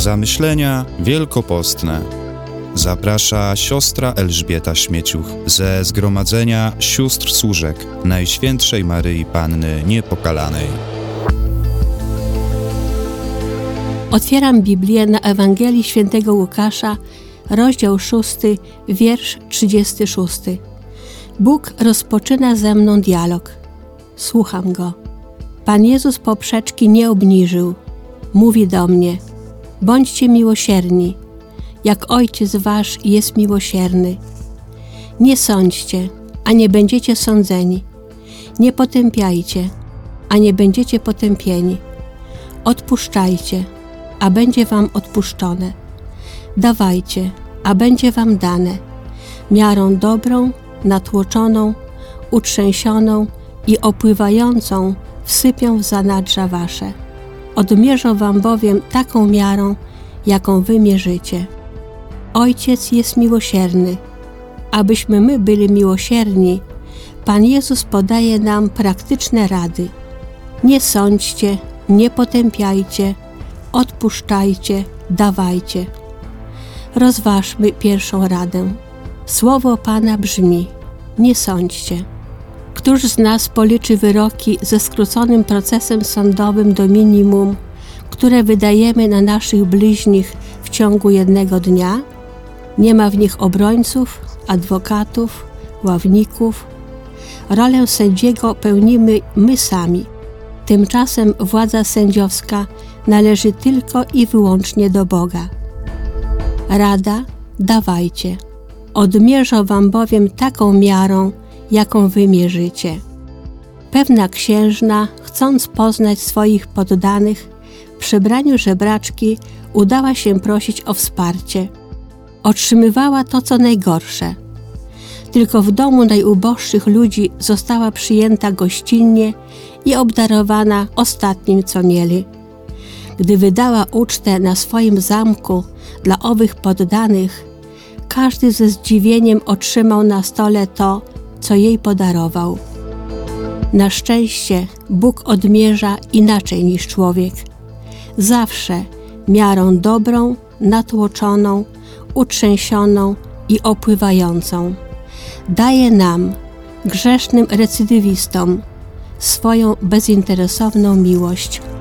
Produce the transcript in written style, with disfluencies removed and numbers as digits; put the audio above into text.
Zamyślenia wielkopostne. Zaprasza siostra Elżbieta Śmieciuch ze Zgromadzenia Sióstr Służek Najświętszej Maryi Panny Niepokalanej. Otwieram Biblię na Ewangelii Świętego Łukasza, rozdział 6, wiersz 36. Bóg rozpoczyna ze mną dialog. Słucham Go. Pan Jezus poprzeczki nie obniżył. Mówi do mnie: bądźcie miłosierni, jak Ojciec Wasz jest miłosierny. Nie sądźcie, a nie będziecie sądzeni. Nie potępiajcie, a nie będziecie potępieni. Odpuszczajcie, a będzie Wam odpuszczone. Dawajcie, a będzie Wam dane. Miarą dobrą, natłoczoną, utrzęsioną i opływającą wsypią w zanadrza Wasze. Odmierzą Wam bowiem taką miarą, jaką Wy mierzycie. Ojciec jest miłosierny. Abyśmy my byli miłosierni, Pan Jezus podaje nam praktyczne rady. Nie sądźcie, nie potępiajcie, odpuszczajcie, dawajcie. Rozważmy pierwszą radę. Słowo Pana brzmi: nie sądźcie. Któż z nas policzy wyroki ze skróconym procesem sądowym do minimum, które wydajemy na naszych bliźnich w ciągu jednego dnia? Nie ma w nich obrońców, adwokatów, ławników. Rolę sędziego pełnimy my sami. Tymczasem władza sędziowska należy tylko i wyłącznie do Boga. Rada: dawajcie. Odmierzą Wam bowiem taką miarą, jaką Wy mierzycie. Pewna księżna, chcąc poznać swoich poddanych, w przebraniu żebraczki udała się prosić o wsparcie. Otrzymywała to, co najgorsze. Tylko w domu najuboższych ludzi została przyjęta gościnnie i obdarowana ostatnim, co mieli. Gdy wydała ucztę na swoim zamku dla owych poddanych, każdy ze zdziwieniem otrzymał na stole to, co jej podarował. Na szczęście Bóg odmierza inaczej niż człowiek. Zawsze miarą dobrą, natłoczoną, utrzęsioną i opływającą. Daje nam, grzesznym recydywistom, swoją bezinteresowną miłość.